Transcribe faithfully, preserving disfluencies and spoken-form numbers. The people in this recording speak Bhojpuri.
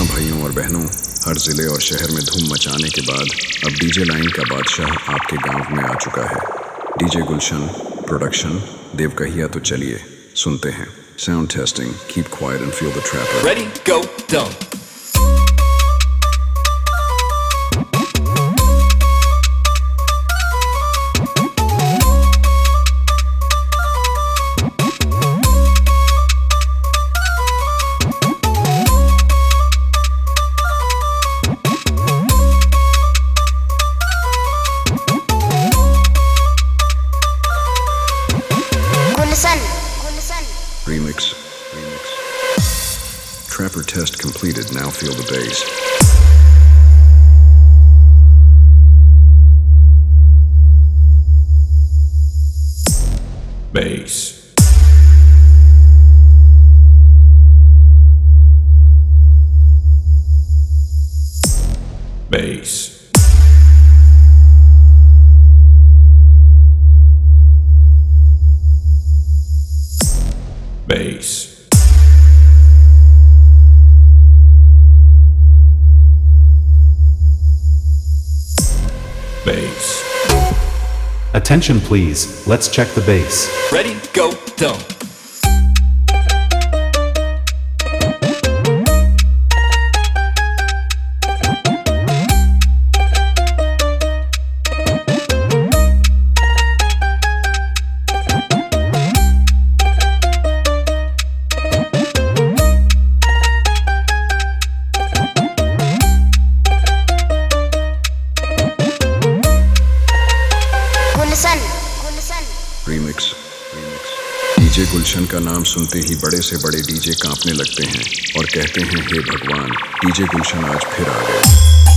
भाइयों और बहनों, हर ज़िले और शहर में धूम मचाने के बाद अब डीजे लाइन का बादशाह आपके गांव में आ चुका है। डीजे गुलशन प्रोडक्शन देव कहिया। तो चलिए सुनते हैं। Sound testing, keep quiet and feel the trapper. Ready, go, dump. Remix. Remix. Trapper test completed. Now feel the bass. Bass. Bass. Bass. Bass. Attention please, let's check the bass. Ready, go, dump. Remix. Remix. DJ Gulshan का नाम सुनते ही बड़े से बड़े डीजे कांपने लगते हैं और कहते हैं हे भगवान, डीजे गुलशन आज फिर आ गए।